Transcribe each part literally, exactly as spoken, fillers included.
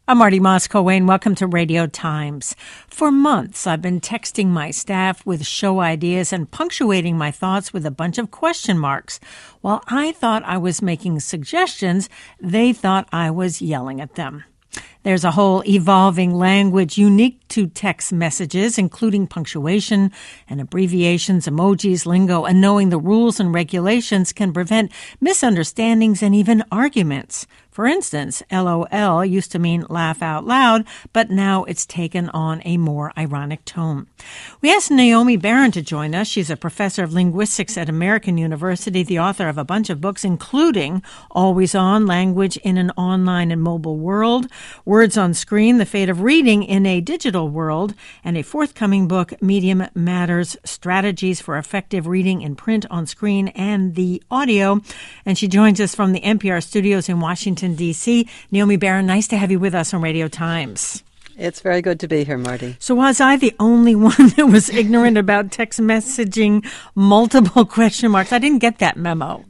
I'm Marty Moss-Coane. Welcome to Radio Times. For months, I've been texting my staff with show ideas and punctuating my thoughts with a bunch of question marks. While I thought I was making suggestions, they thought I was yelling at them. There's a whole evolving language unique to text messages, including punctuation and abbreviations, emojis, lingo, and knowing the rules and regulations can prevent misunderstandings and even arguments. For instance, LOL used to mean laugh out loud, but now it's taken on a more ironic tone. We asked Naomi Baron to join us. She's a professor of linguistics at American University, the author of a bunch of books, including Always On, Language in an Online and Mobile World, Words on Screen, The Fate of Reading in a Digital World, and a forthcoming book, Medium Matters, Strategies for Effective Reading in Print, on Screen, and the Audio. And she joins us from the N P R studios in Washington, D C Naomi Baron, nice to have you with us on Radio Times. It's very good to be here, Marty. So was I the only one that was ignorant about text messaging, multiple question marks? I didn't get that memo.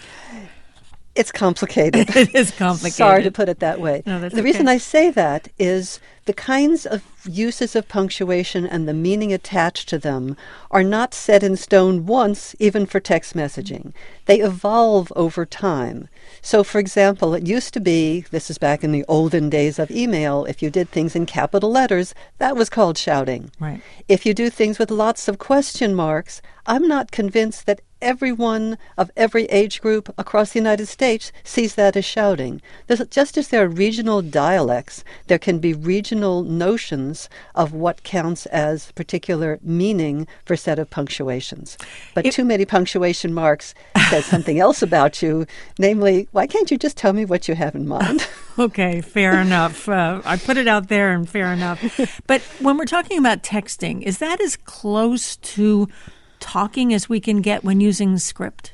It's complicated. It is complicated. Sorry to put it that way. No, that's the okay. reason I say that is the kinds of uses of punctuation and the meaning attached to them are not set in stone once, even for text messaging. They evolve over time. So, for example, it used to be, this is back in the olden days of email, if you did things in capital letters, that was called shouting. Right. If you do things with lots of question marks, I'm not convinced that everyone of every age group across the United States sees that as shouting. There's, just as there are regional dialects, there can be regional notions of what counts as particular meaning for a set of punctuations. But it, too many punctuation marks says something else about you, namely, why can't you just tell me what you have in mind? Okay, fair enough. Uh, I put it out there and fair enough. But when we're talking about texting, is that as close to talking as we can get when using script?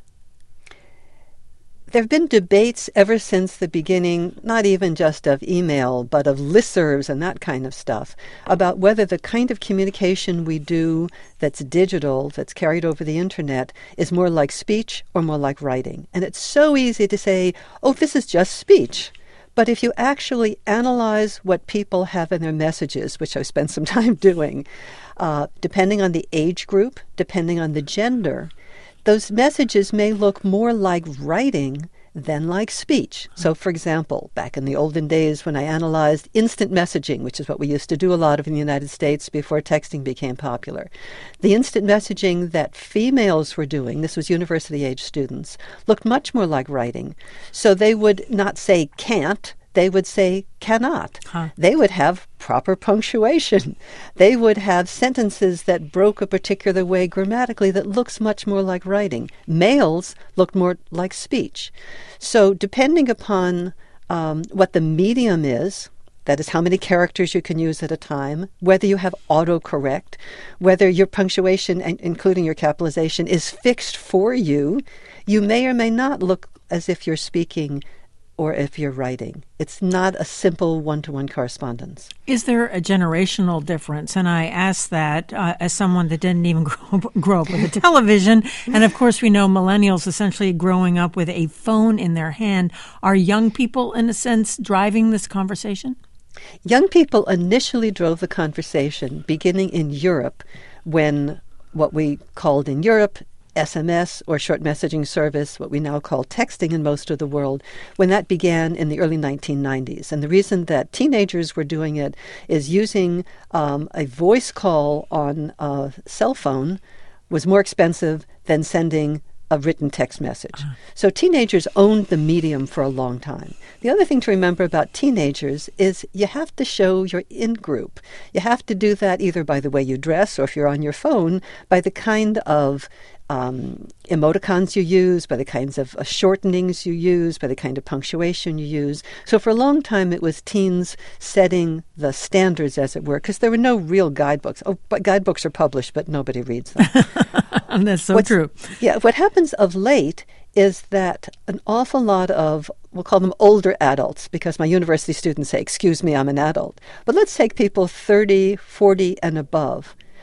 There have been debates ever since the beginning, not even just of email, but of listservs and that kind of stuff, about whether the kind of communication we do that's digital, that's carried over the internet, is more like speech or more like writing. And it's so easy to say, oh, this is just speech. But if you actually analyze what people have in their messages, which I've spent some time doing, uh, depending on the age group, depending on the gender, those messages may look more like writing than like speech. So, for example, back in the olden days when I analyzed instant messaging, which is what we used to do a lot of in the United States before texting became popular, the instant messaging that females were doing, this was university-age students, looked much more like writing. So they would not say can't, they would say cannot. Huh. They would have proper punctuation. They would have sentences that broke a particular way grammatically that looks much more like writing. Males looked more like speech. So depending upon um, what the medium is, that is how many characters you can use at a time, whether you have autocorrect, whether your punctuation, including your capitalization, is fixed for you, you may or may not look as if you're speaking or if you're writing. It's not a simple one-to-one correspondence. Is there a generational difference? And I ask that uh, as someone that didn't even grow up, grow up with a television. And of course, we know millennials essentially growing up with a phone in their hand. Are young people, in a sense, driving this conversation? Young people initially drove the conversation, beginning in Europe, when what we called in Europe S M S, or short messaging service, what we now call texting in most of the world, when that began in the early nineteen nineties. And the reason that teenagers were doing it is using um, a voice call on a cell phone was more expensive than sending a written text message. Uh-huh. So teenagers owned the medium for a long time. The other thing to remember about teenagers is you have to show your in-group. You have to do that either by the way you dress, or if you're on your phone, by the kind of um, emoticons you use, by the kinds of uh, shortenings you use, by the kind of punctuation you use. So for a long time, it was teens setting the standards, as it were, because there were no real guidebooks. Oh, but guidebooks are published, but nobody reads them. And that's so What's, true. Yeah, what happens of late is that an awful lot of, we'll call them older adults, because my university students say, excuse me, I'm an adult. But let's take people thirty, forty, and above.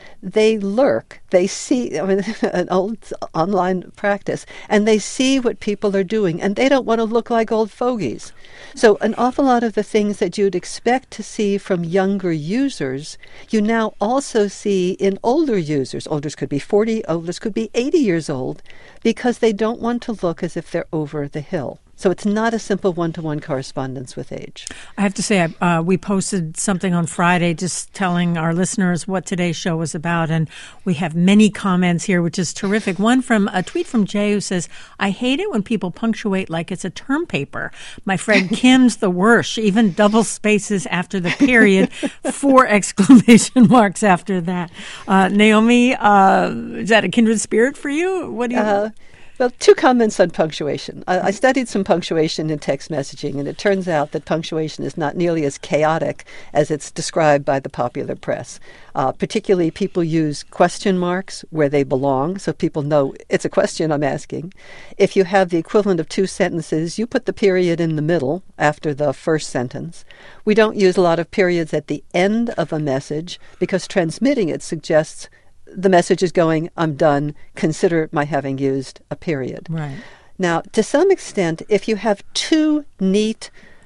they lurk. They see, I mean, an old online practice, and they see what people are doing, and they don't want to look like old fogies. So an awful lot of the things that you'd expect to see from younger users, you now also see in older users. Olders could be forty, olders could be eighty years old, because they don't want to look as if they're over the hill. So it's not a simple one-to-one correspondence with age. I have to say, uh, we posted something on Friday just telling our listeners what today's show was about, and we have many comments here, which is terrific. One from a tweet from Jay who says, I hate it when people punctuate like it's a term paper. My friend Kim's the worst. She even double spaces after the period, four exclamation marks after that. Uh, Naomi, uh, is that a kindred spirit for you? What do you... Uh, Well, two comments on punctuation. I, I studied some punctuation in text messaging, and it turns out that punctuation is not nearly as chaotic as it's described by the popular press. Uh, particularly, people use question marks where they belong, so people know it's a question I'm asking. If you have the equivalent of two sentences, you put the period in the middle after the first sentence. We don't use a lot of periods at the end of a message because transmitting it suggests the message is going, I'm done, consider my having used a period. Right. Now, to some extent, if you have too neat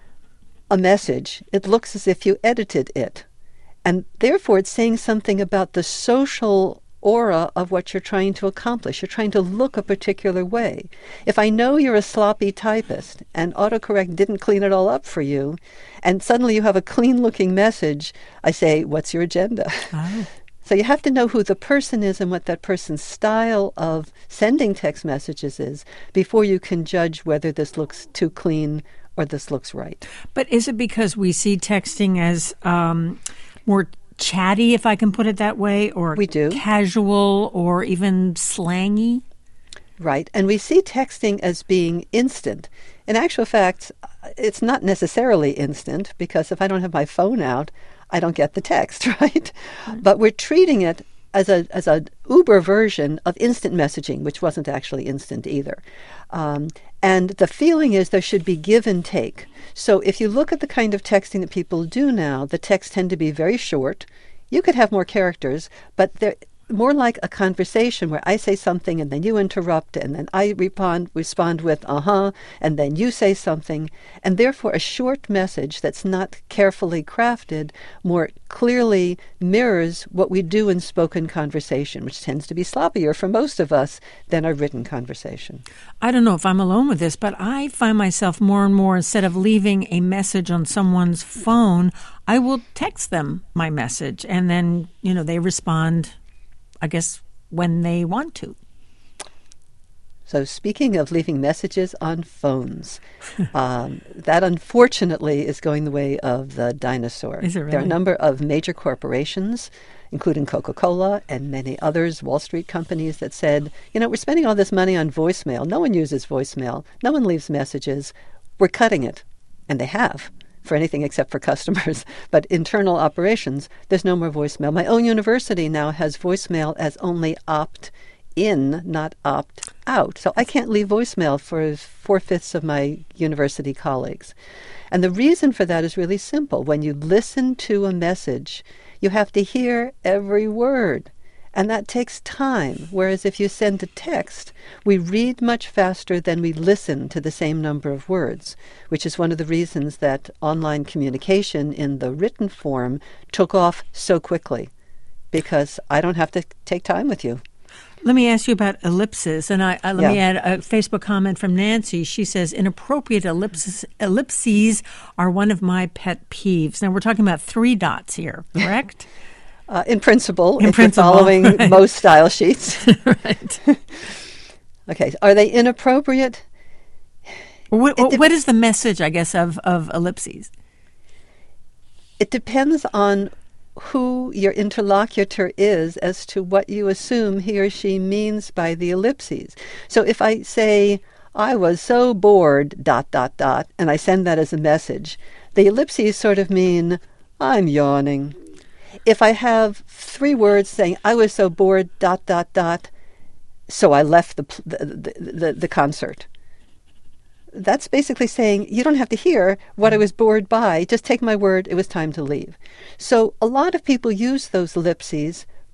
a message, it looks as if you edited it. And therefore, it's saying something about the social aura of what you're trying to accomplish. You're trying to look a particular way. If I know you're a sloppy typist and autocorrect didn't clean it all up for you, and suddenly you have a clean-looking message, I say, what's your agenda? Oh. So you have to know who the person is and what that person's style of sending text messages is before you can judge whether this looks too clean or this looks right. But is it because we see texting as um, more chatty, if I can put it that way, or we do. Casual or even slangy? Right. And we see texting as being instant. In actual fact, it's not necessarily instant, because if I don't have my phone out, I don't get the text, right? Mm-hmm. But we're treating it as a as a Uber version of instant messaging, which wasn't actually instant either. Um, and the feeling is there should be give and take. So if you look at the kind of texting that people do now, the texts tend to be very short. You could have more characters, but they're more like a conversation where I say something and then you interrupt and then I respond, respond with uh-huh, and then you say something. And therefore a short message that's not carefully crafted more clearly mirrors what we do in spoken conversation, which tends to be sloppier for most of us than a written conversation. I don't know if I'm alone with this, but I find myself more and more, instead of leaving a message on someone's phone, I will text them my message and then, you know, they respond, I guess, when they want to. So speaking of leaving messages on phones, um, that unfortunately is going the way of the dinosaur. Is it really? There are a number of major corporations, including Coca-Cola and many others, Wall Street companies, that said, you know, we're spending all this money on voicemail. No one uses voicemail. No one leaves messages. We're cutting it. And they have, for anything except for customers. But internal operations, there's no more voicemail. My own university now has voicemail as only opt-in, not opt-out. So I can't leave voicemail for four-fifths of my university colleagues. And the reason for that is really simple. When you listen to a message, you have to hear every word. And that takes time, whereas if you send a text, we read much faster than we listen to the same number of words, which is one of the reasons that online communication in the written form took off so quickly, because I don't have to take time with you. Let me ask you about ellipses, and I, uh, let yeah. me add a Facebook comment from Nancy. She says, inappropriate ellipses, ellipses are one of my pet peeves. Now, we're talking about three dots here, correct? Uh, in principle, in if principle, you're following right. most style sheets. Right. Okay, are they inappropriate? What, de- what is the message, I guess, of, of ellipses? It depends on who your interlocutor is as to what you assume he or she means by the ellipses. So if I say, I was so bored, dot, dot, dot, and I send that as a message, the ellipses sort of mean, I'm yawning. If I have three words saying, I was so bored, dot, dot, dot, so I left the, the, the, the concert. That's basically saying, you don't have to hear what I was bored by. Just take my word, it was time to leave. So a lot of people use those ellipses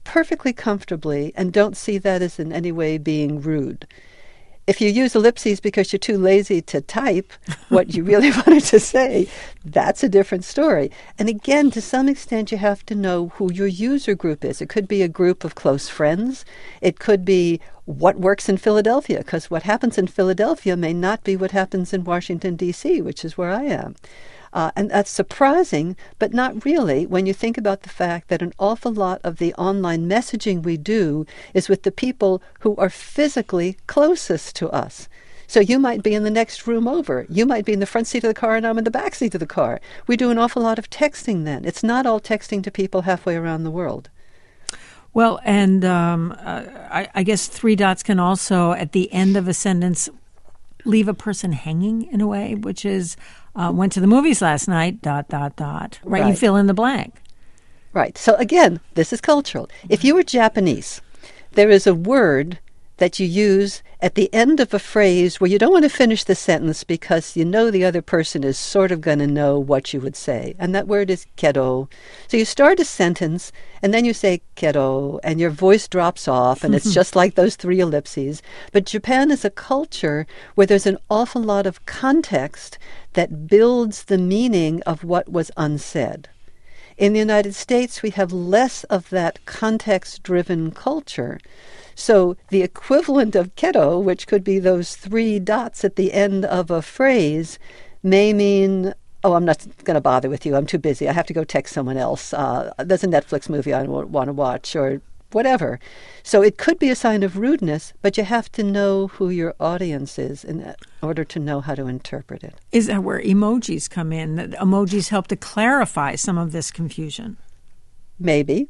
perfectly comfortably and don't see that as in any way being rude. If you use ellipses because you're too lazy to type what you really wanted to say, that's a different story. And again, to some extent, you have to know who your user group is. It could be a group of close friends. It could be what works in Philadelphia, because what happens in Philadelphia may not be what happens in Washington, D C, which is where I am. Uh, and that's surprising, but not really when you think about the fact that an awful lot of the online messaging we do is with the people who are physically closest to us. So you might be in the next room over. You might be in the front seat of the car and I'm in the back seat of the car. We do an awful lot of texting then. It's not all texting to people halfway around the world. Well, and um, uh, I, I guess three dots can also, at the end of a sentence, leave a person hanging in a way, which is, uh, went to the movies last night, dot, dot, dot. Right? right. You fill in the blank. Right. So again, this is cultural. If you were Japanese, there is a word that you use at the end of a phrase where you don't want to finish the sentence because you know the other person is sort of going to know what you would say. And that word is kedo. So you start a sentence and then you say kedo and your voice drops off and it's just like those three ellipses. But Japan is a culture where there's an awful lot of context that builds the meaning of what was unsaid. In the United States, we have less of that context-driven culture. So the equivalent of kedo, which could be those three dots at the end of a phrase, may mean, oh, I'm not going to bother with you. I'm too busy. I have to go text someone else. Uh, there's a Netflix movie I want to watch or whatever. So it could be a sign of rudeness, but you have to know who your audience is in order to know how to interpret it. Is that where emojis come in? That emojis help to clarify some of this confusion? Maybe.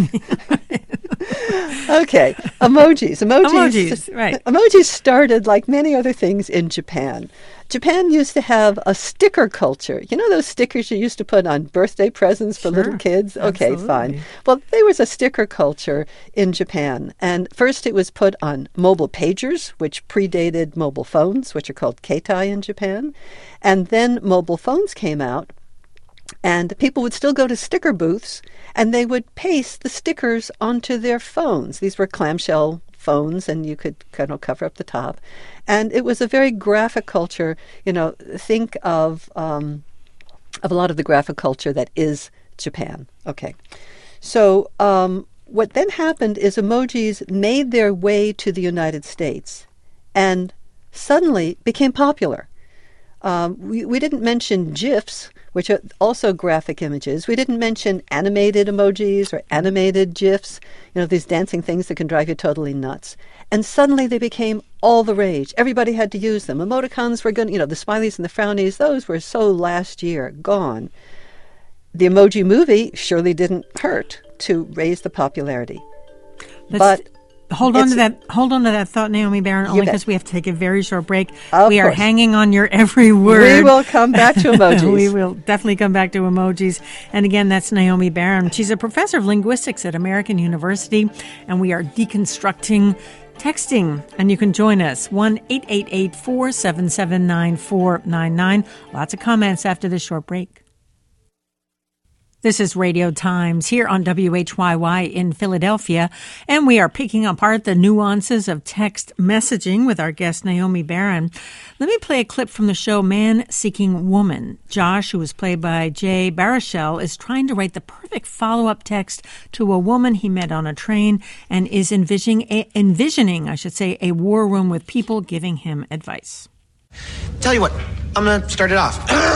Okay, emojis. Emojis. Emojis, right. Emojis started, like many other things, in Japan. Japan used to have a sticker culture. You know those stickers you used to put on birthday presents for Sure, little kids? Okay, absolutely. fine. Well, there was a sticker culture in Japan. And first it was put on mobile pagers, which predated mobile phones, which are called keitai in Japan. And then mobile phones came out. And people would still go to sticker booths, and they would paste the stickers onto their phones. These were clamshell phones, and you could kind of cover up the top. And it was a very graphic culture. You know, think of um, of a lot of the graphic culture that is Japan. Okay. So um, what then happened is emojis made their way to the United States and suddenly became popular. Um, we, we didn't mention GIFs, which are also graphic images. We didn't mention animated emojis or animated GIFs, you know, these dancing things that can drive you totally nuts. And suddenly they became all the rage. Everybody had to use them. Emoticons were going, you know, the smileys and the frownies, those were so last year, gone. The Emoji Movie surely didn't hurt to raise the popularity. Let's but hold on to that. Hold on to that thought, Naomi Barron, only because we have to take a very short break. Of we are course. hanging on your every word. We will come back to emojis. We will definitely come back to emojis. And again, that's Naomi Barron. She's a professor of linguistics at American University, and we are deconstructing texting. And you can join us, one eight eight eight, four seven seven, nine four nine nine. Lots of comments after this short break. This is Radio Times here on W H Y Y in Philadelphia, and we are picking apart the nuances of text messaging with our guest, Naomi Barron. Let me play a clip from the show Man Seeking Woman. Josh, who is played by Jay Baruchel, is trying to write the perfect follow-up text to a woman he met on a train and is envisioning, a, envisioning, I should say, a war room with people giving him advice. Tell you what, I'm going to start it off.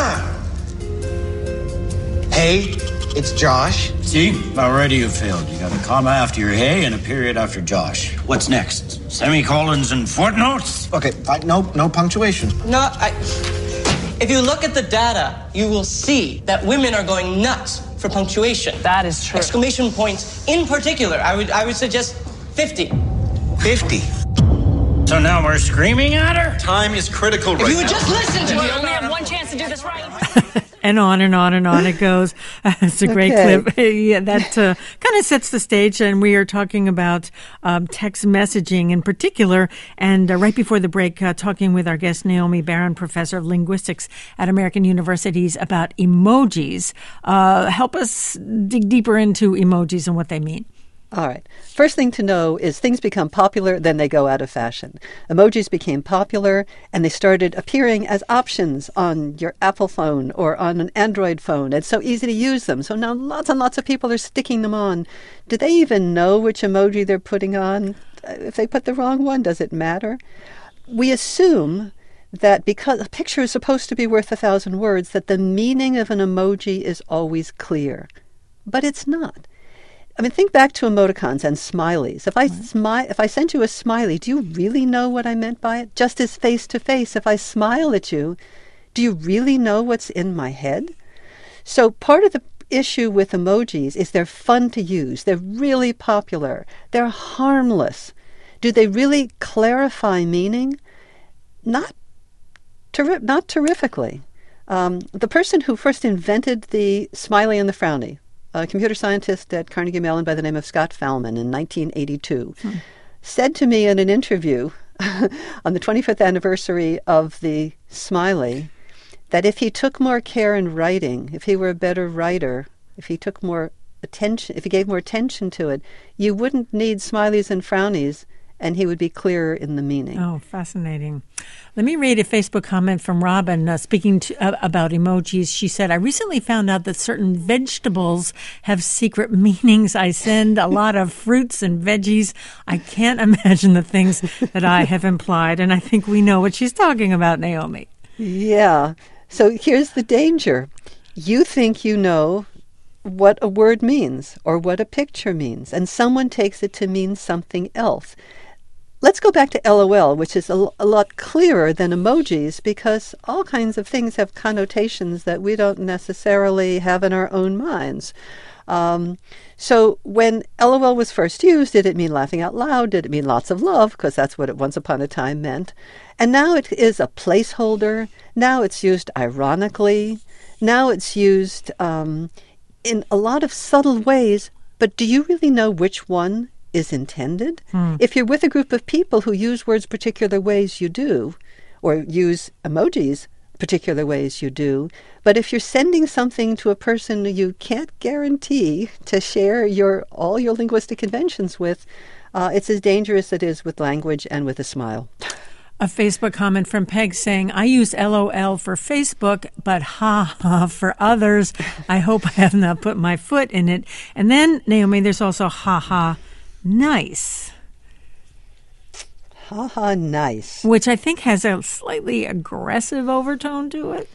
Hey, it's Josh. See? Already you failed. You got a comma after your hey and a period after Josh. What's next? Semicolons and footnotes? Okay, fine. No, no punctuation. No, I, if you look at the data, you will see that women are going nuts for punctuation. That is true. Exclamation points in particular. I would I would suggest fifty. fifty. So now we're screaming at her? Time is critical If right you would now. just listen to We me. only have one chance to do this right. And on and on and on it goes. It's a great Okay. clip. Yeah, that uh, kind of sets the stage, and we are talking about um, text messaging in particular. And uh, right before the break, uh, talking with our guest, Naomi Barron, professor of linguistics at American Universities, about emojis. Uh, help us dig deeper into emojis and what they mean. All right. First thing to know is things become popular, then they go out of fashion. Emojis became popular, and they started appearing as options on your Apple phone or on an Android phone. It's so easy to use them. So now lots and lots of people are sticking them on. Do they even know which emoji they're putting on? If they put the wrong one, does it matter? We assume that because a picture is supposed to be worth a thousand words, that the meaning of an emoji is always clear. But it's not. I mean, think back to emoticons and smileys. If I right. smi- if I sent you a smiley, do you really know what I meant by it? Just as face to face, if I smile at you, do you really know what's in my head? So part of the issue with emojis is they're fun to use. They're really popular. They're harmless. Do they really clarify meaning? Not, terri- not terrifically. Um, the person who first invented the smiley and the frowny, a computer scientist at Carnegie Mellon by the name of Scott Fahlman in nineteen eighty-two, hmm. said to me in an interview on the twenty-fifth anniversary of the smiley that if he took more care in writing, if he were a better writer, if he took more attention, if he gave more attention to it, you wouldn't need smileys and frownies, and he would be clearer in the meaning. Oh, fascinating. Let me read a Facebook comment from Robin uh, speaking to, uh, about emojis. She said, I recently found out that certain vegetables have secret meanings. I send a lot of fruits and veggies. I can't imagine the things that I have implied. And I think we know what she's talking about, Naomi. Yeah. So here's the danger. You think you know what a word means or what a picture means, and someone takes it to mean something else. Let's go back to LOL, which is a, a lot clearer than emojis because all kinds of things have connotations that we don't necessarily have in our own minds. Um, so when LOL was first used, did it mean laughing out loud? Did it mean lots of love? Because that's what it once upon a time meant. And now it is a placeholder. Now it's used ironically. Now it's used um, in a lot of subtle ways. But do you really know which one is intended? Hmm. If you're with a group of people who use words particular ways, you do, or use emojis particular ways, you do. But if you're sending something to a person you can't guarantee to share your all your linguistic conventions with, uh, it's as dangerous as it is with language and with a smile. A Facebook comment from Peg saying, I use LOL for Facebook, but ha ha for others. I hope I have not put my foot in it. And then, Naomi, there's also ha ha nice. Ha ha nice. Which I think has a slightly aggressive overtone to it.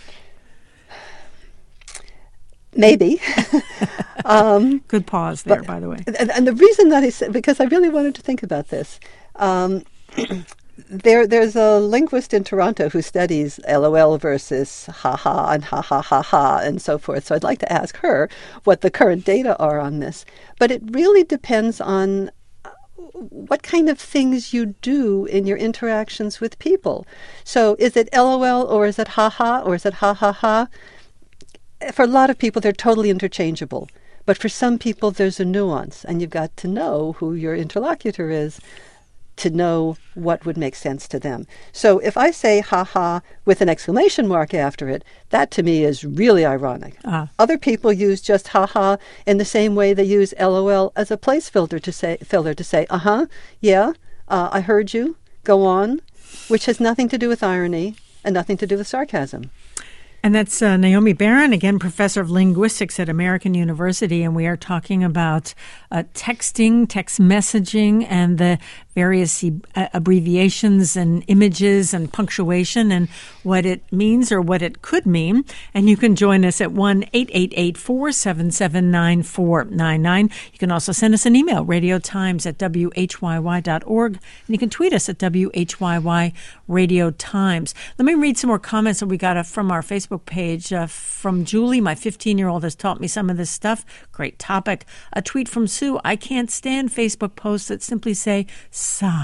Maybe. um, Good pause there, but, by the way. And, and the reason that I said, because I really wanted to think about this, um, there there's a linguist in Toronto who studies LOL versus ha-ha and ha-ha-ha-ha and so forth. So I'd like to ask her what the current data are on this. But it really depends on what kind of things you do in your interactions with people. So is it LOL or is it ha-ha or is it ha-ha-ha? For a lot of people, they're totally interchangeable. But for some people, there's a nuance, and you've got to know who your interlocutor is to know what would make sense to them. So if I say ha-ha with an exclamation mark after it, that to me is really ironic. Uh-huh. Other people use just ha-ha in the same way they use LOL as a place filler to say, filler to say uh-huh, yeah, uh, I heard you, go on, which has nothing to do with irony and nothing to do with sarcasm. And that's uh, Naomi Baron, again, professor of linguistics at American University, and we are talking about uh, texting, text messaging, and the various e- uh, abbreviations and images and punctuation and what it means or what it could mean. And you can join us at one eight eight eight, four seven seven, nine four nine nine. You can also send us an email, radiotimes at w h y y dot org, and you can tweet us at W H Y Y Radio Times. Let me read some more comments that we got uh, from our Facebook page. Uh, from Julie, my fifteen-year-old has taught me some of this stuff. Great topic. A tweet from Sue, I can't stand Facebook posts that simply say, sigh.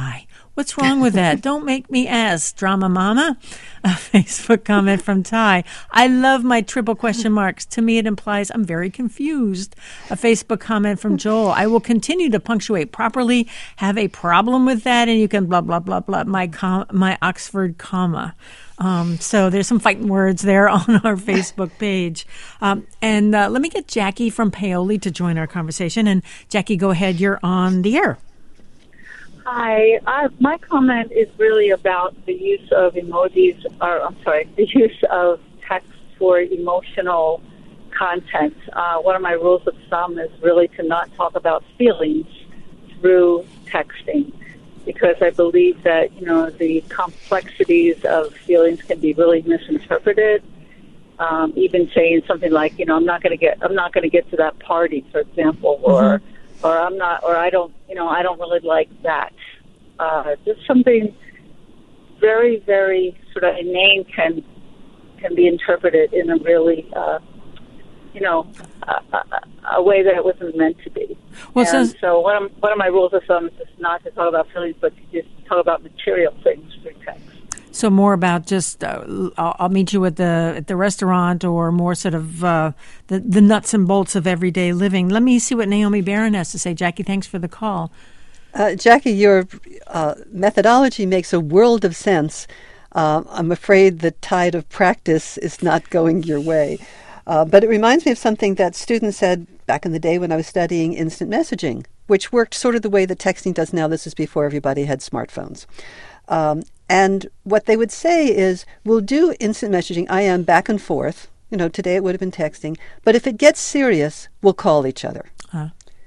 What's wrong with that? Don't make me ask, drama mama. A Facebook comment from Ty. I love my triple question marks. To me, it implies I'm very confused. A Facebook comment from Joel. I will continue to punctuate properly. Have a problem with that, and you can blah, blah, blah, blah. My, com- my Oxford comma. Um, so there's some fighting words there on our Facebook page. Um, and uh, let me get Jackie from Paoli to join our conversation. And Jackie, go ahead. You're on the air. Hi. Uh, my comment is really about the use of emojis, or I'm sorry, the use of text for emotional content. Uh, one of my rules of thumb is really to not talk about feelings through texting, because I believe that, you know, the complexities of feelings can be really misinterpreted. Um, even saying something like, you know, I'm not going to get, I'm not going to get to that party, for example, or, mm-hmm. or I'm not, or I don't, you know, I don't really like that. Uh, just something very, very sort of inane can can be interpreted in a really, uh, you know, a, a, a way that it wasn't meant to be. Well, and so, so one of, one of my rules of thumb is just not to talk about feelings, but to just talk about material things through text. So more about just uh, I'll, I'll meet you at the at the restaurant, or more sort of uh, the the nuts and bolts of everyday living. Let me see what Naomi Barron has to say. Jackie, thanks for the call. Uh, Jackie, your uh, methodology makes a world of sense. Uh, I'm afraid the tide of practice is not going your way. Uh, but it reminds me of something that students said back in the day when I was studying instant messaging, which worked sort of the way that texting does now. This is before everybody had smartphones. Um, and what they would say is, we'll do instant messaging, I M, back and forth. You know, today it would have been texting. But if it gets serious, we'll call each other. Huh.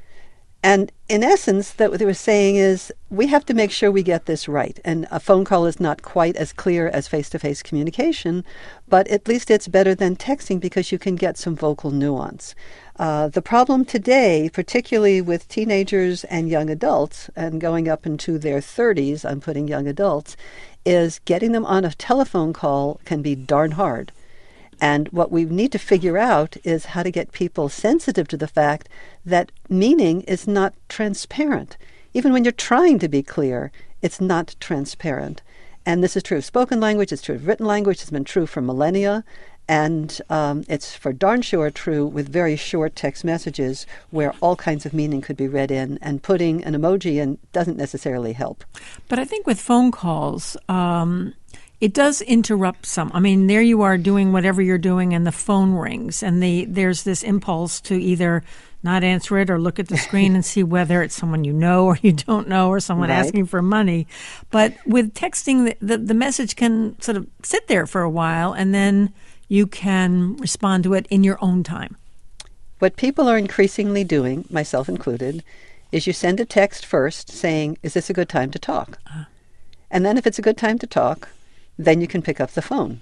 And in essence, that what they were saying is, we have to make sure we get this right. And a phone call is not quite as clear as face-to-face communication, but at least it's better than texting because you can get some vocal nuance. Uh, the problem today, particularly with teenagers and young adults, and going up into their thirties, I'm putting young adults, is getting them on a telephone call can be darn hard. And what we need to figure out is how to get people sensitive to the fact that meaning is not transparent. Even when you're trying to be clear, it's not transparent. And this is true of spoken language, it's true of written language, it's been true for millennia, and um, it's for darn sure true with very short text messages where all kinds of meaning could be read in, and putting an emoji in doesn't necessarily help. But I think with phone calls, um it does interrupt some. I mean, there you are doing whatever you're doing, and the phone rings, and the there's this impulse to either not answer it or look at the screen and see whether it's someone you know or you don't know, or someone right. asking for money. But with texting, the, the, the message can sort of sit there for a while, and then you can respond to it in your own time. What people are increasingly doing, myself included, is you send a text first saying, is this a good time to talk? Uh. And then if it's a good time to talk, then you can pick up the phone.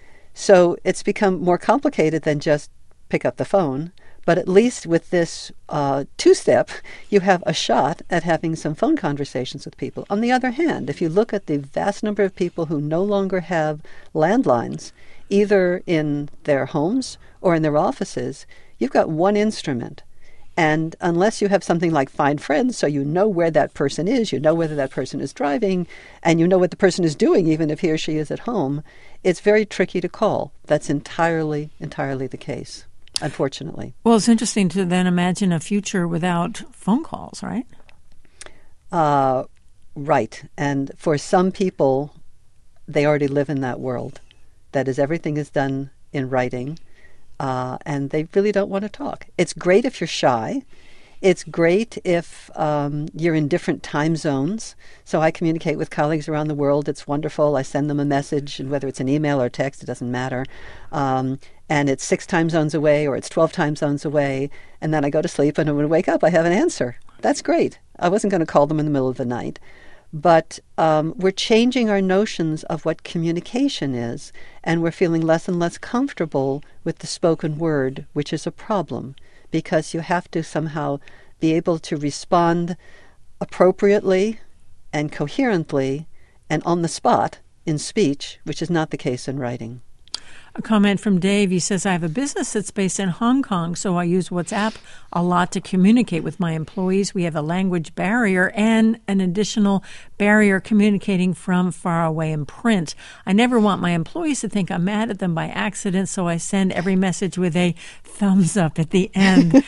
So it's become more complicated than just pick up the phone, but at least with this uh, two-step, you have a shot at having some phone conversations with people. On the other hand, if you look at the vast number of people who no longer have landlines, either in their homes or in their offices, you've got one instrument. And unless you have something like Find Friends, so you know where that person is, you know whether that person is driving, and you know what the person is doing, even if he or she is at home, it's very tricky to call. That's entirely, entirely the case, unfortunately. Well, it's interesting to then imagine a future without phone calls, right? Uh, right. And for some people, they already live in that world. That is, everything is done in writing. Uh, and they really don't want to talk. It's great if you're shy. It's great if um, you're in different time zones. So I communicate with colleagues around the world. It's wonderful. I send them a message, and whether it's an email or text, it doesn't matter. Um, and it's six time zones away, or it's twelve time zones away. And then I go to sleep, and when I wake up, I have an answer. That's great. I wasn't going to call them in the middle of the night. But um, we're changing our notions of what communication is, and we're feeling less and less comfortable with the spoken word, which is a problem, because you have to somehow be able to respond appropriately and coherently and on the spot in speech, which is not the case in writing. A comment from Dave. He says, I have a business that's based in Hong Kong, so I use WhatsApp a lot to communicate with my employees. We have a language barrier and an additional barrier communicating from far away in print. I never want my employees to think I'm mad at them by accident, so I send every message with a thumbs up at the end.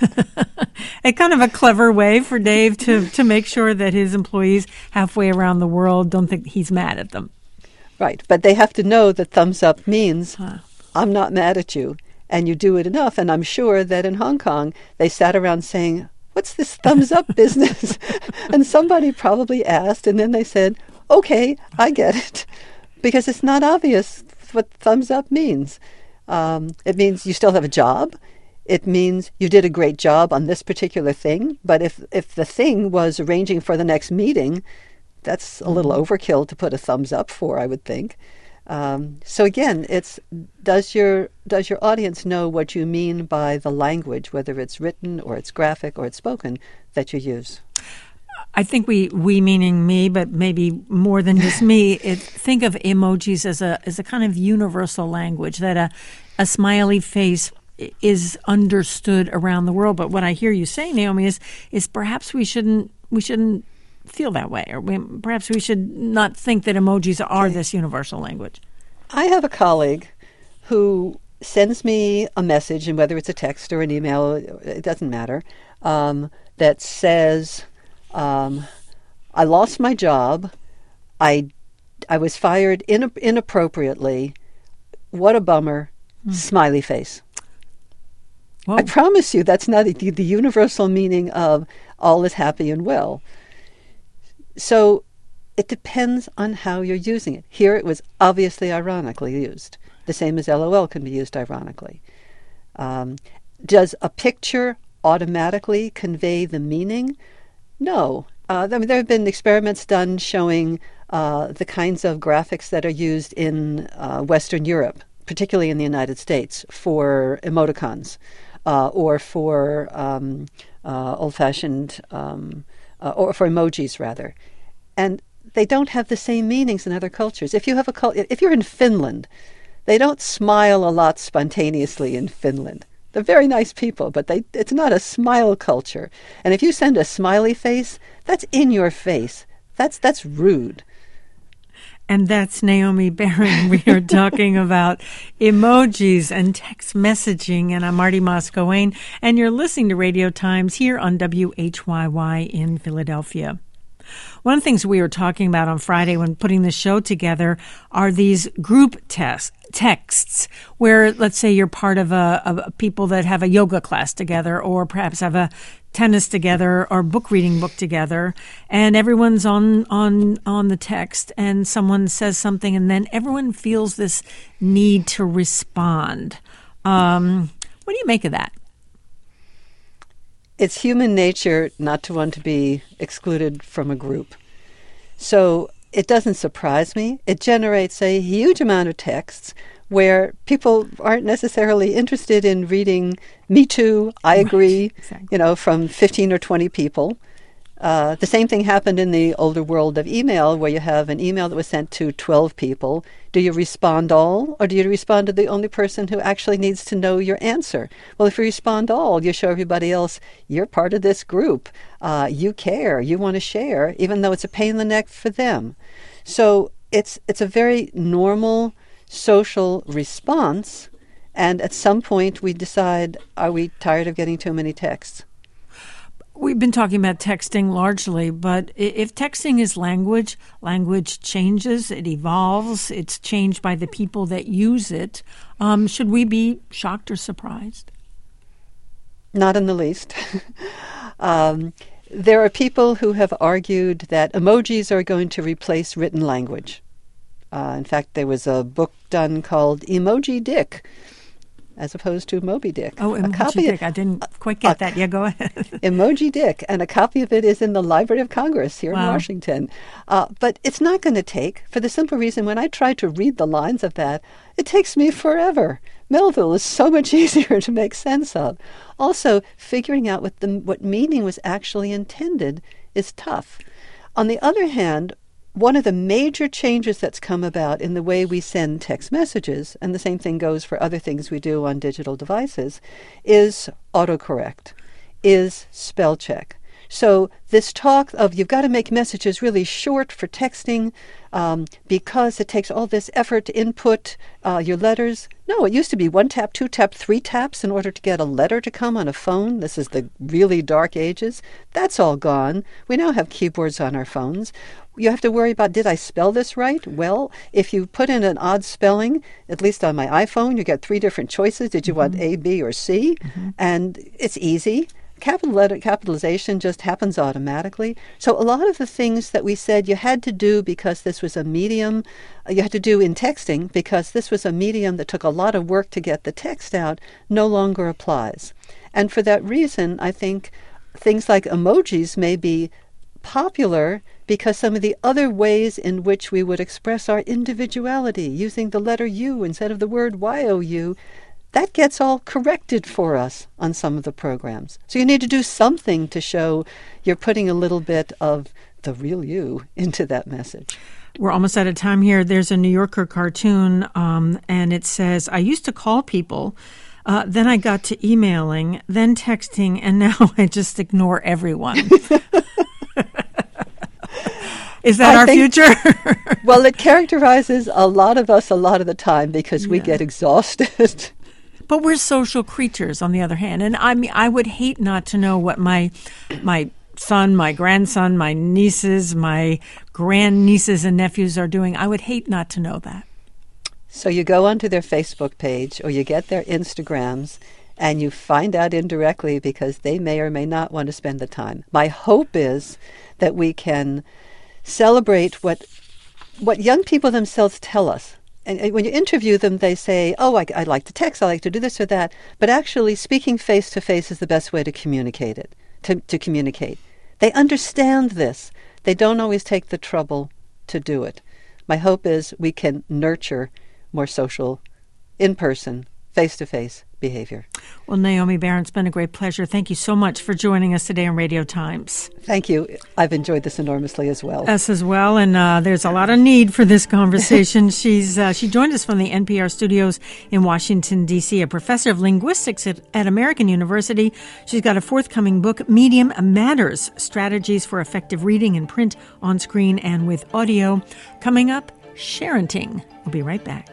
A kind of a clever way for Dave to, to make sure that his employees halfway around the world don't think he's mad at them. Right, but they have to know that thumbs up means huh. I'm not mad at you, and you do it enough. And I'm sure that in Hong Kong, they sat around saying, what's this thumbs up business? And somebody probably asked, and then they said, okay, I get it. Because it's not obvious what thumbs up means. Um, it means you still have a job. It means you did a great job on this particular thing. But if, if the thing was arranging for the next meeting, that's a little overkill to put a thumbs up for, I would think. Um, so again, it's does your does your audience know what you mean by the language, whether it's written or it's graphic or it's spoken, that you use? I think we, we meaning me, but maybe more than just me, it, think of emojis as a as a kind of universal language, that a, a smiley face is understood around the world. But what I hear you say, Naomi, is is perhaps we shouldn't we shouldn't feel that way, or we, perhaps we should not think that emojis are okay. This universal language. I have a colleague who sends me a message, and whether it's a text or an email, it doesn't matter, um, that says, um, I lost my job, I I was fired in, inappropriately, what a bummer, mm. smiley face. Whoa. I promise you that's not the, the universal meaning of all is happy and well. So it depends on how you're using it. Here it was obviously ironically used, the same as LOL can be used ironically. Um, does a picture automatically convey the meaning? No. Uh, I mean, there have been experiments done showing uh, the kinds of graphics that are used in uh, Western Europe, particularly in the United States, for emoticons uh, or for um, uh, old-fashioned um Uh, or for emojis, rather. And they don't have the same meanings in other cultures. If you have a cul- if you're in Finland, they don't smile a lot spontaneously in Finland. They're very nice people, but they it's not a smile culture. And if you send a smiley face, that's in your face. That's that's rude. And that's Naomi Baron. We are talking about emojis and text messaging. And I'm Marty Moscowane. And you're listening to Radio Times here on W H Y Y in Philadelphia. One of the things we were talking about on Friday when putting the show together are these group tests, texts where, let's say, you're part of a, of a people that have a yoga class together, or perhaps have a tennis together or book reading book together, and everyone's on on on the text, and someone says something, and then everyone feels this need to respond. Um, what do you make of that? It's human nature not to want to be excluded from a group. So it doesn't surprise me. It generates a huge amount of texts where people aren't necessarily interested in reading "Me too," "I agree," right, exactly. you know, from fifteen or twenty people. Uh, the same thing happened in the older world of email, where you have an email that was sent to twelve people. Do you respond all, or do you respond to the only person who actually needs to know your answer? Well, if you respond all, you show everybody else you're part of this group. Uh, you care. You want to share, even though it's a pain in the neck for them. So it's it's a very normal social response, and at some point we decide, are we tired of getting too many texts? We've been talking about texting largely, but if texting is language, language changes, it evolves, it's changed by the people that use it. Um, should we be shocked or surprised? Not in the least. um, there are people who have argued that emojis are going to replace written language. Uh, in fact, there was a book done called Emoji Dick, as opposed to Moby Dick. Oh, a Emoji copy Dick. Of, I didn't quite get uh, that. Yeah, go ahead. Emoji Dick. And a copy of it is in the Library of Congress here wow. in Washington. Uh, but it's not going to take, for the simple reason, when I try to read the lines of that, it takes me forever. Melville is so much easier to make sense of. Also, figuring out what the what meaning was actually intended is tough. On the other hand, one of the major changes that's come about in the way we send text messages, and the same thing goes for other things we do on digital devices, is autocorrect, is spell check. So this talk of you've got to make messages really short for texting um, because it takes all this effort to input uh, your letters. No, it used to be one tap, two tap, three taps in order to get a letter to come on a phone. This is the really dark ages. That's all gone. We now have keyboards on our phones. You have to worry about, did I spell this right? Well, if you put in an odd spelling, at least on my iPhone, you get three different choices. Did you mm-hmm. want A, B, or C? Mm-hmm. And it's easy. Capital letter capitalization just happens automatically. So a lot of the things that we said you had to do because this was a medium, you had to do in texting because this was a medium that took a lot of work to get the text out, no longer applies. And for that reason, I think things like emojis may be popular because some of the other ways in which we would express our individuality, using the letter U instead of the word Y O U, that gets all corrected for us on some of the programs. So you need to do something to show you're putting a little bit of the real you into that message. We're almost out of time here. There's a New Yorker cartoon, um, and it says, I used to call people, uh, then I got to emailing, then texting, and now I just ignore everyone. Is that I our think, future? Well, it characterizes a lot of us a lot of the time because yeah. we get exhausted. But we're social creatures, on the other hand. And I mean, I would hate not to know what my my son, my grandson, my nieces, my grandnieces and nephews are doing. I would hate not to know that. So you go onto their Facebook page or you get their Instagrams and you find out indirectly because they may or may not want to spend the time. My hope is that we can celebrate what what young people themselves tell us. And when you interview them, they say, oh, I, I like to text, I like to do this or that. But actually, speaking face-to-face is the best way to communicate it, to, to communicate. They understand this. They don't always take the trouble to do it. My hope is we can nurture more social, in-person, face-to-face behavior. Well, Naomi Barron, it's been a great pleasure. Thank you so much for joining us today on Radio Times. Thank you. I've enjoyed this enormously as well. Us as well, and uh, there's a lot of need for this conversation. She's uh, she joined us from the N P R studios in Washington, D C, a professor of linguistics at, at American University. She's got a forthcoming book, Medium Matters, Strategies for Effective Reading in Print, On Screen, and with Audio. Coming up, Sharenting. We'll be right back.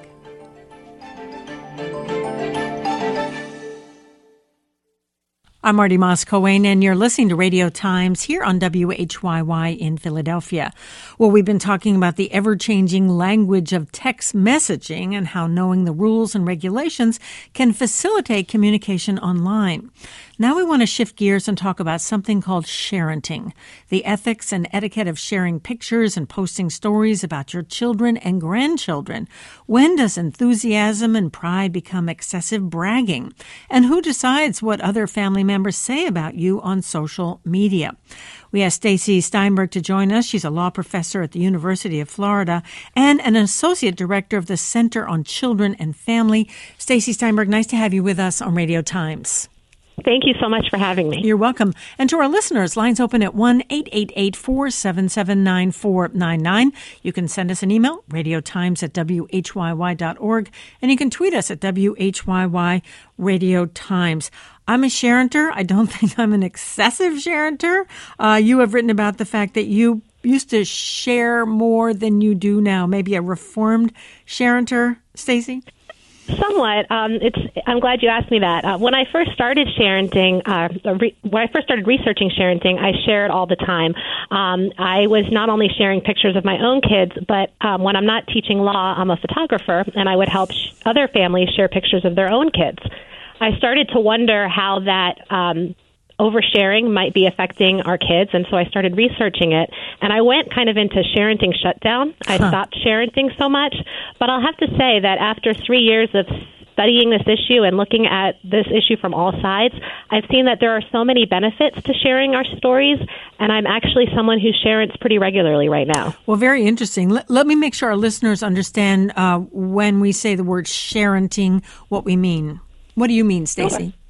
I'm Marty Moss-Coane, and you're listening to Radio Times here on W H Y Y in Philadelphia. Well, we've been talking about the ever-changing language of text messaging and how knowing the rules and regulations can facilitate communication online. Now we want to shift gears and talk about something called sharenting, the ethics and etiquette of sharing pictures and posting stories about your children and grandchildren. When does enthusiasm and pride become excessive bragging? And who decides what other family members say about you on social media? We asked Stacy Steinberg to join us. She's a law professor at the University of Florida and an associate director of the Center on Children and Family. Stacy Steinberg, nice to have you with us on Radio Times. Thank you so much for having me. You're welcome. And to our listeners, lines open at one eight eight eight, four seven seven, nine four nine nine. You can send us an email, radiotimes at W H Y Y dot org, and you can tweet us at W H Y Y Radio Times. I'm a sharenter. I don't think I'm an excessive sharenter. Uh, you have written about the fact that you used to share more than you do now. Maybe a reformed sharenter, Stacy? Somewhat. Um, it's. I'm glad you asked me that. Uh, when I first started sharenting, uh, re- when I first started researching sharenting, I shared all the time. Um, I was not only sharing pictures of my own kids, but um, when I'm not teaching law, I'm a photographer, and I would help sh- other families share pictures of their own kids. I started to wonder how that um, oversharing might be affecting our kids, and so I started researching it, and I went kind of into sharenting shutdown. I huh. stopped sharenting so much, but I'll have to say that after three years of studying this issue and looking at this issue from all sides, I've seen that there are so many benefits to sharing our stories, and I'm actually someone who sharents pretty regularly right now. Well, very interesting. Let, let me make sure our listeners understand uh, when we say the word sharenting, what we mean. What do you mean, Stacey? Okay.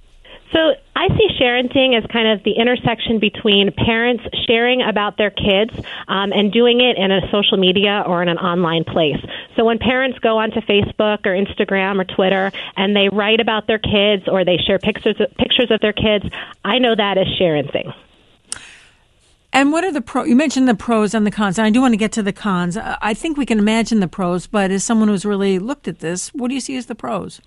So I see sharenting as kind of the intersection between parents sharing about their kids um, and doing it in a social media or in an online place. So when parents go onto Facebook or Instagram or Twitter and they write about their kids or they share pictures pictures of their kids, I know that as sharenting. And what are the pros? You mentioned the pros and the cons, and I do want to get to the cons. I think we can imagine the pros, but as someone who's really looked at this, what do you see as the pros?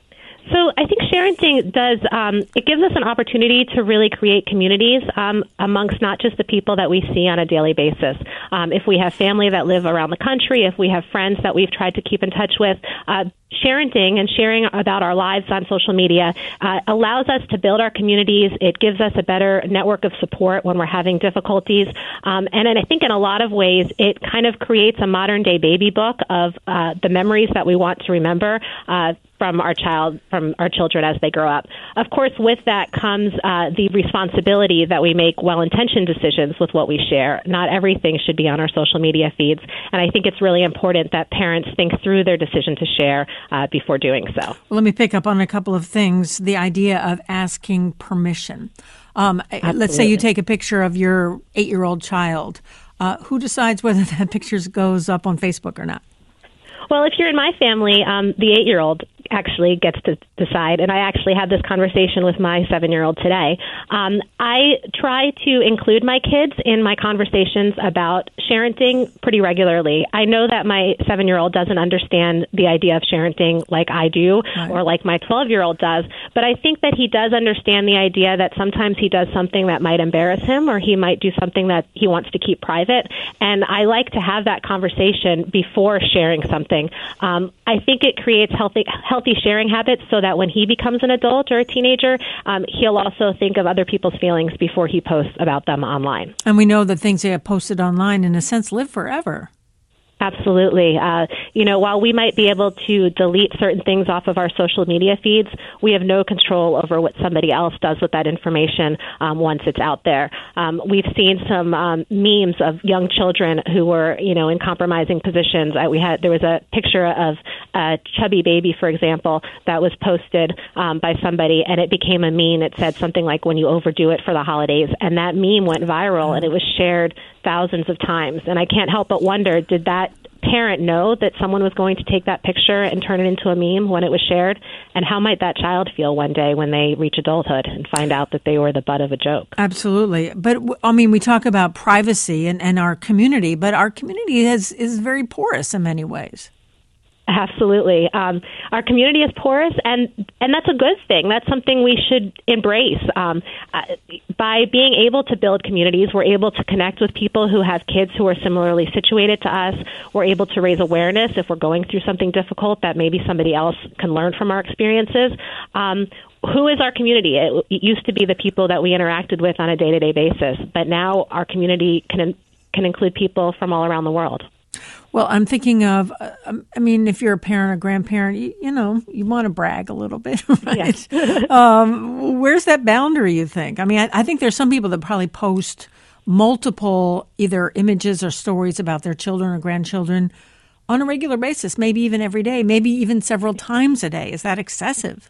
So I think sharenting does, um, it gives us an opportunity to really create communities um, amongst not just the people that we see on a daily basis. Um, if we have family that live around the country, if we have friends that we've tried to keep in touch with, uh, sharenting and sharing about our lives on social media uh, allows us to build our communities. It gives us a better network of support when we're having difficulties. Um, and, and I think in a lot of ways, it kind of creates a modern-day baby book of uh, the memories that we want to remember uh, from our child, from our children as they grow up. Of course, with that comes uh, the responsibility that we make well-intentioned decisions with what we share. Not everything should be on our social media feeds, and I think it's really important that parents think through their decision to share uh, before doing so. Well, let me pick up on a couple of things. The idea of asking permission. Um, let's say you take a picture of your eight-year-old child. Uh, who decides whether that picture goes up on Facebook or not? Well, if you're in my family, um, the eight-year-old actually gets to decide, and I actually had this conversation with my seven-year-old today. Um, I try to include my kids in my conversations about sharenting pretty regularly. I know that my seven-year-old doesn't understand the idea of sharenting like I do, right, or like my twelve-year-old does, but I think that he does understand the idea that sometimes he does something that might embarrass him, or he might do something that he wants to keep private, and I like to have that conversation before sharing something. Um, I think it creates healthy healthy sharing habits so that when he becomes an adult or a teenager, um, he'll also think of other people's feelings before he posts about them online. And we know that things that get posted online, in a sense, live forever. Absolutely. Uh, you know, while we might be able to delete certain things off of our social media feeds, we have no control over what somebody else does with that information um, once it's out there. Um, we've seen some um, memes of young children who were, you know, in compromising positions. Uh, we had there was a picture of a chubby baby, for example, that was posted um, by somebody, and it became a meme. It said something like, "When you overdo it for the holidays," and that meme went viral, and it was shared thousands of times. And I can't help but wonder, did that parent know that someone was going to take that picture and turn it into a meme when it was shared? And how might that child feel one day when they reach adulthood and find out that they were the butt of a joke? Absolutely. But, I mean, we talk about privacy and, and our community, but our community is, is very porous in many ways. Absolutely. Um, our community is porous, and, and that's a good thing. That's something we should embrace. Um, uh, by being able to build communities, we're able to connect with people who have kids who are similarly situated to us. We're able to raise awareness if we're going through something difficult that maybe somebody else can learn from our experiences. Um, Who is our community? It, it used to be the people that we interacted with on a day-to-day basis, but now our community can can include people from all around the world. Well, I'm thinking of, uh, I mean, if you're a parent or grandparent, you, you know, you want to brag a little bit, right? Yes. um, where's that boundary, you think? I mean, I, I think there's some people that probably post multiple either images or stories about their children or grandchildren on a regular basis, maybe even every day, maybe even several times a day. Is that excessive?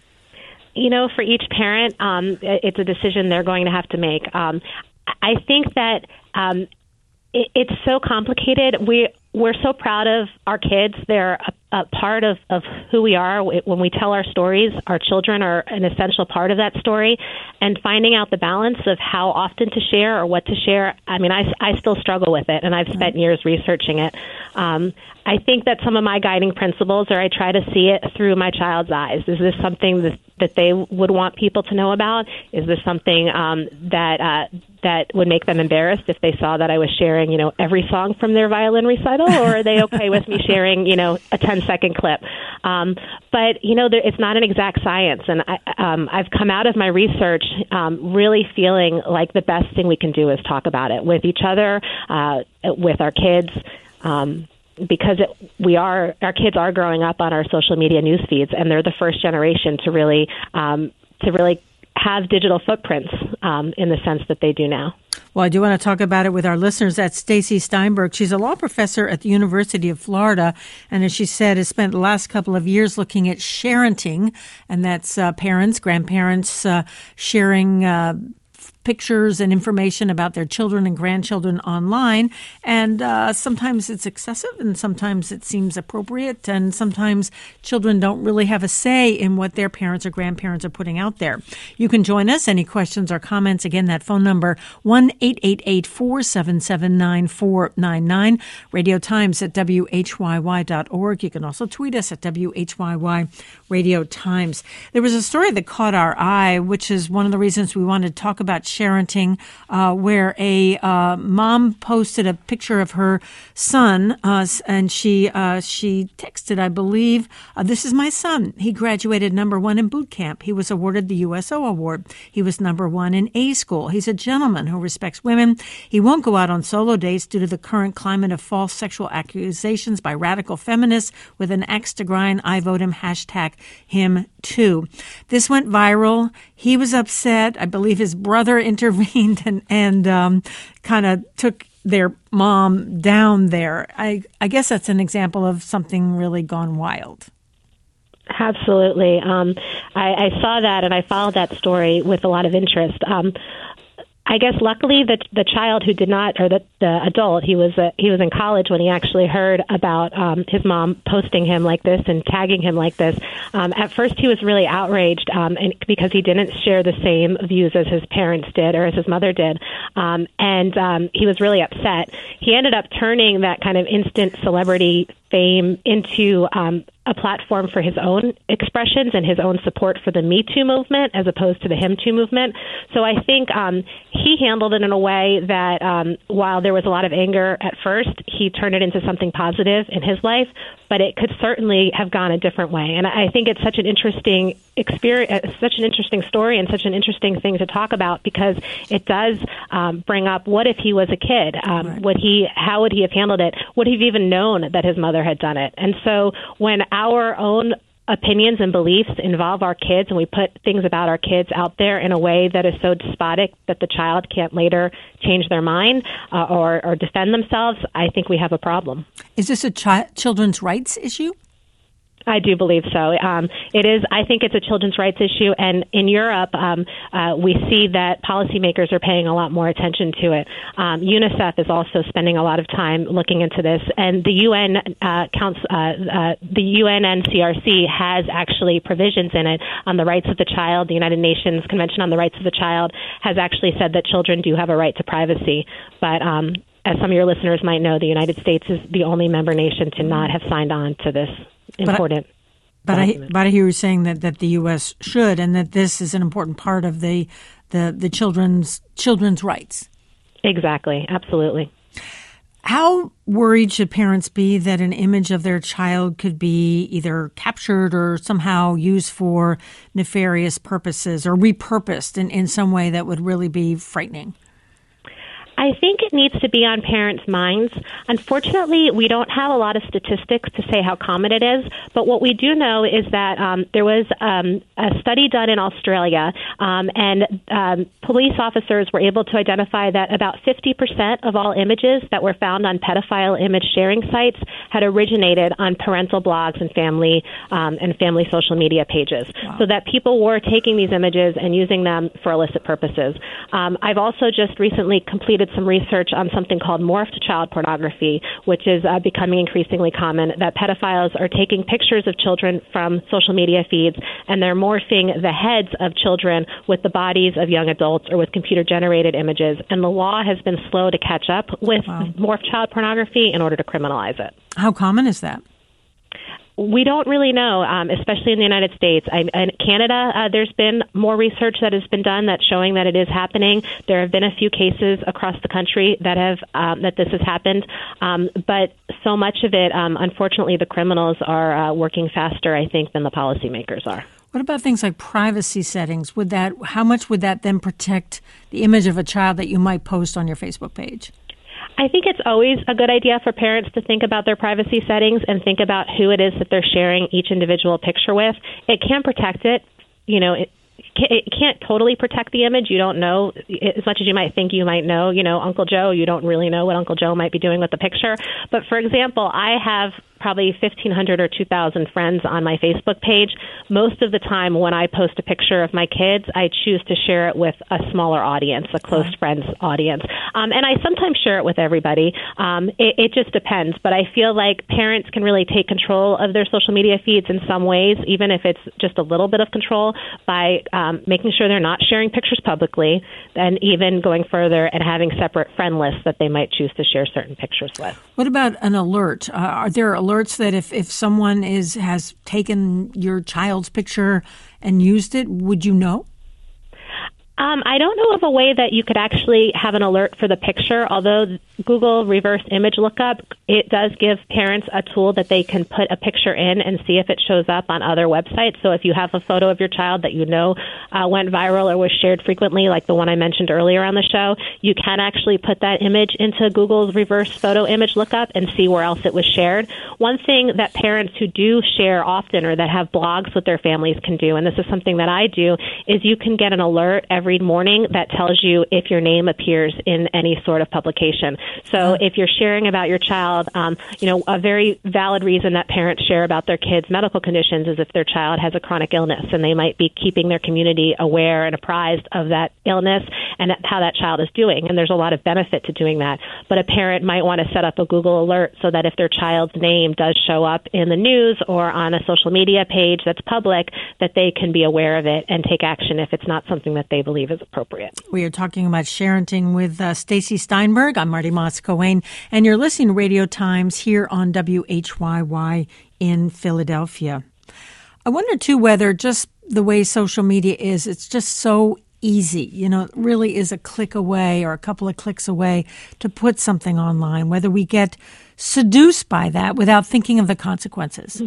You know, for each parent, um, it's a decision they're going to have to make. Um, I think that um, it, it's so complicated. We We're so proud of our kids. They're a, a part of, of who we are. When we tell our stories, our children are an essential part of that story. And finding out the balance of how often to share or what to share, I mean, I, I still struggle with it, and I've spent years researching it. Um, I think that some of my guiding principles are I try to see it through my child's eyes. Is this something that, that they would want people to know about? Is this something um, that uh, that would make them embarrassed if they saw that I was sharing, you know, every song from their violin recital? Or are they okay with me sharing, you know, a ten-second clip? Um, but, you know, there, it's not an exact science. And I, um, I've come out of my research um, really feeling like the best thing we can do is talk about it with each other, uh, with our kids, um, because it, we are, our kids are growing up on our social media news feeds, and they're the first generation to really, um, to really have digital footprints um, in the sense that they do now. Well, I do want to talk about it with our listeners. That's Stacy Steinberg. She's a law professor at the University of Florida, and as she said, has spent the last couple of years looking at sharenting, and that's uh, parents, grandparents uh, sharing uh pictures and information about their children and grandchildren online. And uh, sometimes it's excessive and sometimes it seems appropriate. And sometimes children don't really have a say in what their parents or grandparents are putting out there. You can join us. Any questions or comments? Again, that phone number, one eight eight eight, four seven seven, nine four nine nine. Radio Times at W H Y Y dot org. You can also tweet us at W H Y Y Radio Times. There was a story that caught our eye, which is one of the reasons we wanted to talk about sharenting, uh, where a uh, mom posted a picture of her son, uh, and she uh, she texted, I believe, uh, "This is my son. He graduated number one in boot camp. He was awarded the U S O award. He was number one in A school. He's a gentleman who respects women. He won't go out on solo dates due to the current climate of false sexual accusations by radical feminists with an axe to grind. I vote him. Hashtag him too." This went viral. He was upset. I believe his brother intervened and, and um, kind of took their mom down there. I, I guess that's an example of something really gone wild. Absolutely. Um, I, I saw that and I followed that story with a lot of interest. Um, I guess luckily the the child who did not, or the, the adult, he was a, he was in college when he actually heard about um, his mom posting him like this and tagging him like this. Um, at first, he was really outraged um, and because he didn't share the same views as his parents did or as his mother did, um, and um, he was really upset. He ended up turning that kind of instant celebrity fame into um, a platform for his own expressions and his own support for the Me Too movement as opposed to the Him Too movement. So I think um, he handled it in a way that um, while there was a lot of anger at first, he turned it into something positive in his life, but it could certainly have gone a different way. And I think it's such an interesting experience, such an interesting story and such an interesting thing to talk about because it does um, bring up what if he was a kid? Um, right. Would he, how would he have handled it? Would he have even known that his mother had done it? And so when our own opinions and beliefs involve our kids and we put things about our kids out there in a way that is so despotic that the child can't later change their mind uh, or, or defend themselves, I think we have a problem. Is this a chi- children's rights issue? I do believe so. Um, it is. I think it's a children's rights issue, and in Europe, um, uh, we see that policymakers are paying a lot more attention to it. Um, UNICEF is also spending a lot of time looking into this, and the U N uh, counts, uh, uh, the U N N C R C has actually provisions in it on the rights of the child. The United Nations Convention on the Rights of the Child has actually said that children do have a right to privacy, but um, as some of your listeners might know, the United States is the only member nation to not have signed on to this important But I, but I, but I hear you saying that, that the U S should, and that this is an important part of the the, the children's children's rights. Exactly. Absolutely. How worried should parents be that an image of their child could be either captured or somehow used for nefarious purposes or repurposed in, in some way that would really be frightening? I think it needs to be on parents' minds. Unfortunately, we don't have a lot of statistics to say how common it is, but what we do know is that um, there was um, a study done in Australia, um, and um, police officers were able to identify that about fifty percent of all images that were found on pedophile image sharing sites had originated on parental blogs and family um, and family social media pages, wow. so that people were taking these images and using them for illicit purposes. Um, I've also just recently completed some research on something called morphed child pornography, which is uh, becoming increasingly common, that pedophiles are taking pictures of children from social media feeds and they're morphing the heads of children with the bodies of young adults or with computer-generated images. And the law has been slow to catch up with wow. morphed child pornography in order to criminalize it. How common is that? We don't really know, um, especially in the United States. I, in Canada, uh, there's been more research that has been done that's showing that it is happening. There have been a few cases across the country that have um, that this has happened, um, but so much of it, um, unfortunately, the criminals are uh, working faster, I think, than the policymakers are. What about things like privacy settings? Would that, how much would that then protect the image of a child that you might post on your Facebook page? I think it's always a good idea for parents to think about their privacy settings and think about who it is that they're sharing each individual picture with. It can protect it, you know, it, it can't totally protect the image. You don't know as much as you might think you might know. You know, Uncle Joe, you don't really know what Uncle Joe might be doing with the picture. But for example, I have probably fifteen hundred or two thousand friends on my Facebook page. Most of the time when I post a picture of my kids, I choose to share it with a smaller audience, a close uh-huh. friends audience. Um, and I sometimes share it with everybody. Um, it, it just depends. But I feel like parents can really take control of their social media feeds in some ways, even if it's just a little bit of control, by um, making sure they're not sharing pictures publicly, and even going further and having separate friend lists that they might choose to share certain pictures with. What about an alert? Uh, are there alerts that if, if someone is has taken your child's picture and used it, would you know? Um, I don't know of a way that you could actually have an alert for the picture, although Google reverse image lookup, it does give parents a tool that they can put a picture in and see if it shows up on other websites. So if you have a photo of your child that you know uh, went viral or was shared frequently, like the one I mentioned earlier on the show, you can actually put that image into Google's reverse photo image lookup and see where else it was shared. One thing that parents who do share often or that have blogs with their families can do, and this is something that I do, is you can get an alert every morning that tells you if your name appears in any sort of publication. So if you're sharing about your child, um, you know, a very valid reason that parents share about their kids' medical conditions is if their child has a chronic illness, and they might be keeping their community aware and apprised of that illness and how that child is doing. And there's a lot of benefit to doing that. But a parent might want to set up a Google alert so that if their child's name does show up in the news or on a social media page that's public, that they can be aware of it and take action if it's not something that they believe is appropriate. We are talking about parenting with uh, Stacey Steinberg. I'm Marty Moss-Coane, and you're listening to Radio Times here on W H Y Y in Philadelphia. I wonder, too, whether just the way social media is, it's just so easy, you know, it really is a click away or a couple of clicks away to put something online, whether we get seduced by that without thinking of the consequences.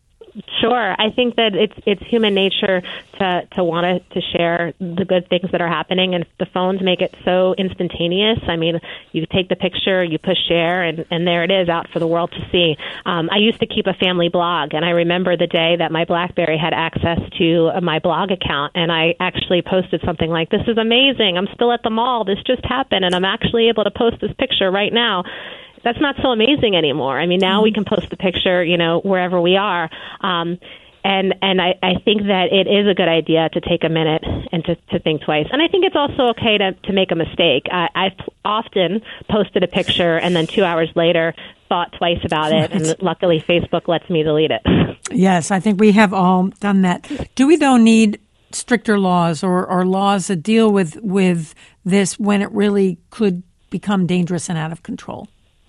Sure. I think that it's it's human nature to, to want to share the good things that are happening, and the phones make it so instantaneous. I mean, you take the picture, you push share, and, and there it is out for the world to see. Um, I used to keep a family blog, and I remember the day that my BlackBerry had access to my blog account, and I actually posted something like, "This is amazing. I'm still at the mall. This just happened, and I'm actually able to post this picture right now." That's not so amazing anymore. I mean, now we can post the picture, you know, wherever we are. Um, and and I, I think that it is a good idea to take a minute and to, to think twice. And I think it's also okay to, to make a mistake. I, I've often posted a picture and then two hours later thought twice about it. And luckily, Facebook lets me delete it. Yes, I think we have all done that. Do we, though, need stricter laws or, or laws that deal with, with this when it really could become dangerous and out of control?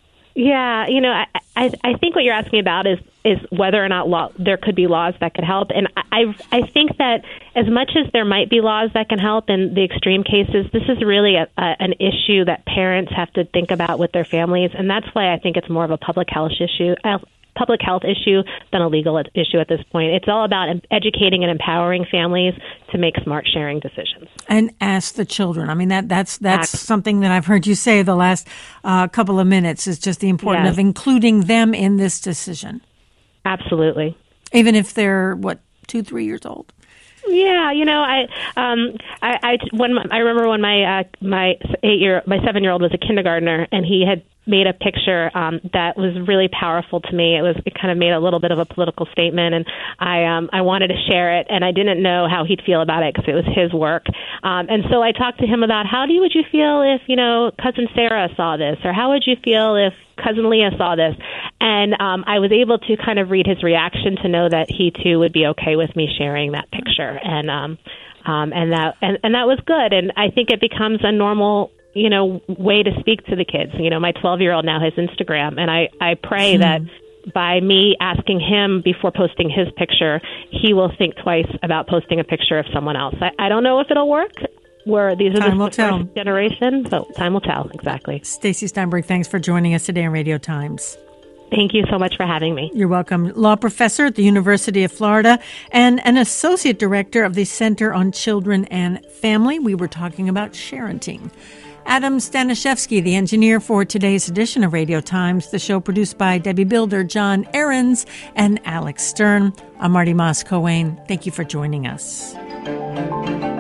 Yeah, you know, I, I I think what you're asking about is is whether or not law, there could be laws that could help. And I I think that as much as there might be laws that can help in the extreme cases, this is really a, a, an issue that parents have to think about with their families. And that's why I think it's more of a public health issue. Uh, public health issue than a legal issue at this point. It's all about educating and empowering families to make smart sharing decisions. And ask the children. I mean, that that's that's ask. something that I've heard you say the last uh, couple of minutes is just the importance yes. of including them in this decision. Absolutely. Even if they're, what, two, three years old? Yeah, you know, I, um, I, I, when my, I remember when my uh, my eight year, my seven year old was a kindergartner, and he had made a picture um, that was really powerful to me. It was it kind of made a little bit of a political statement, and I um, I wanted to share it, and I didn't know how he'd feel about it because it was his work. Um, and so I talked to him about how do you, would you feel if, you know, cousin Sarah saw this, or how would you feel if cousin Leah saw this? And um, I was able to kind of read his reaction to know that he too would be okay with me sharing that picture, and um, um, and that and, and that was good. And I think it becomes a normal, you know, way to speak to the kids. You know, my twelve-year-old now has Instagram, and I, I pray hmm. that by me asking him before posting his picture, he will think twice about posting a picture of someone else. I, I don't know if it'll work. Where these are time the will tell. First generation, so time will tell. Exactly. Stacey Steinberg, thanks for joining us today on Radio Times. Thank you so much for having me. You're welcome. Law professor at the University of Florida and an associate director of the Center on Children and Family. We were talking about parenting. Adam Staniszewski, the engineer for today's edition of Radio Times, the show produced by Debbie Builder, John Ahrens, and Alex Stern. I'm Marty Moss-Coane. Thank you for joining us. Bye.